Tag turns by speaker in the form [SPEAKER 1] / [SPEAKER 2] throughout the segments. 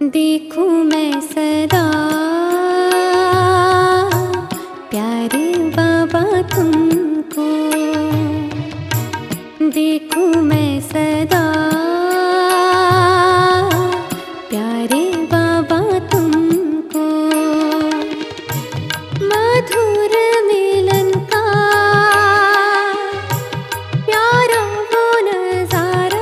[SPEAKER 1] देखूं मैं सदा प्यारे बाबा तुमको, देखूं मैं सदा प्यारे बाबा तुमको। मधुर मिलन का प्यारा वो नजारा,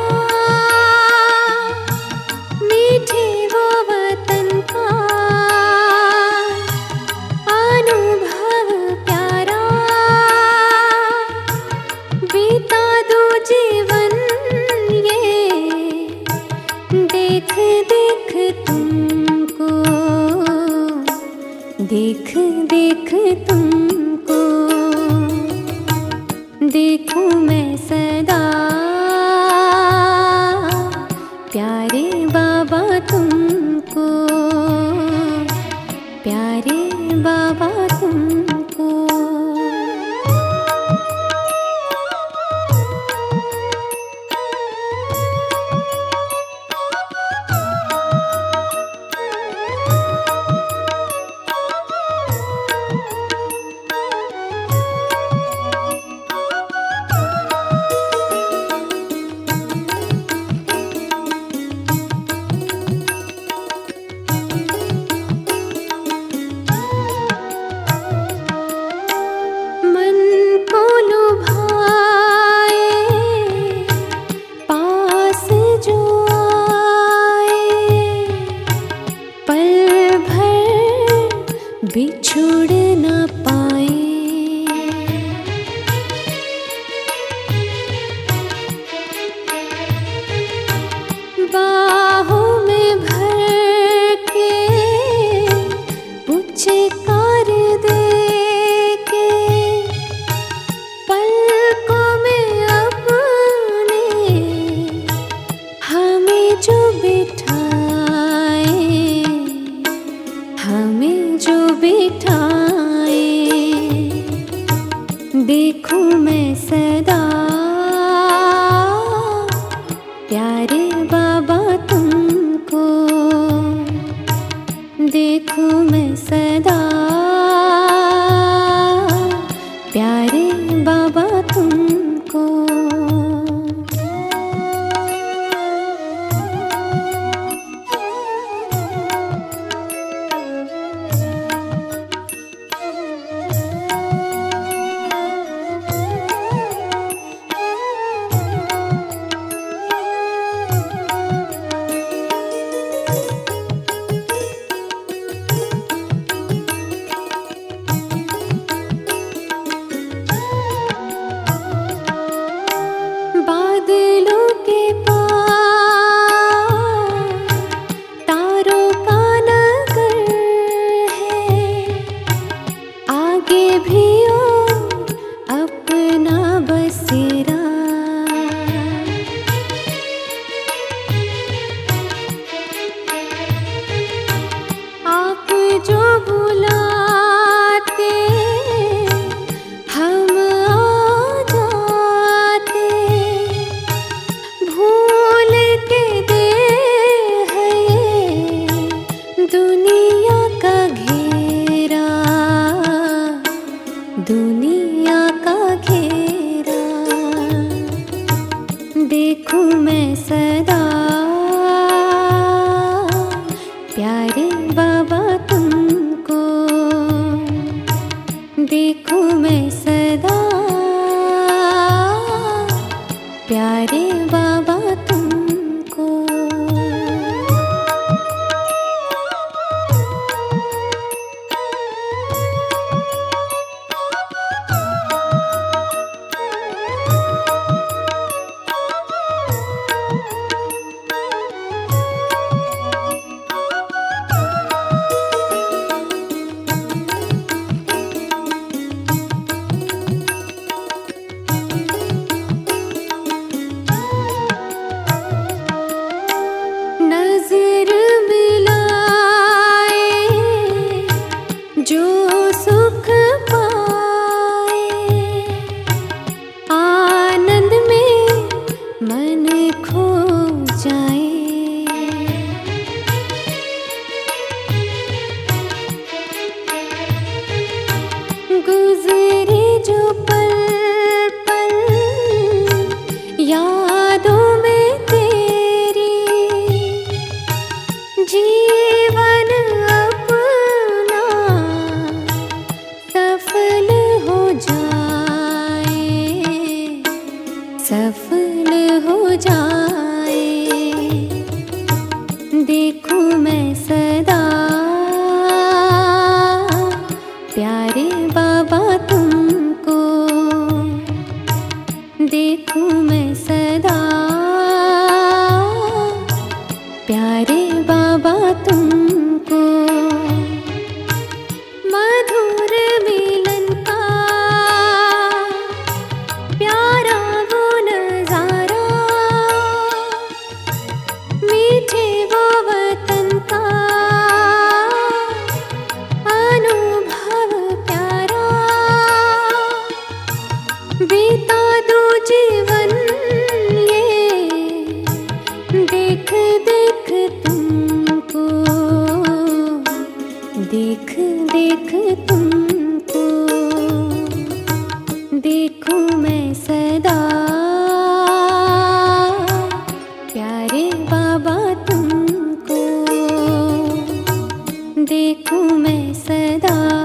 [SPEAKER 1] मीठे वो वतन का अनुभव प्यारा। बीता दो जीवन ये देख देख तुमको, देख देख तुमको। देखूं मैं सदा प्यारे बाबा तुमको, प्यारे बाबा तुमको। बिछुड़ न पाए, बाहों में भर के पुचकार दे के, पलकों में अपने हमें जो बिठाए, हमें जो बिठाए। देखूं मैं सदा प्यारे बाबा तुमको, देखूं मैं सदा गुजरे जो पल पल यादों में तेरी, जीवन अपना सफल हो जाए, सफल हो जाए। देखूं मैं सदा प्यारे बाबा तुमको, देखूं मैं सदा प्यारे बाबा तुमको। मधुर मिलन का प्यारा वो नजारा, मीठे वो वतन का अनुभव प्यारा, बीता दो जीवन ये देख देख तुमको, देख देख तुमको। देखूं मैं सदा प्यारे बाबा तुमको, देखूं मैं सदा